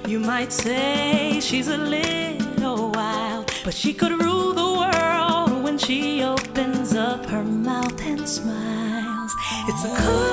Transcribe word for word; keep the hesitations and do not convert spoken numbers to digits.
You might say she's a little wild, but she could rule the world when she opens up her mouth and smiles. It's a cool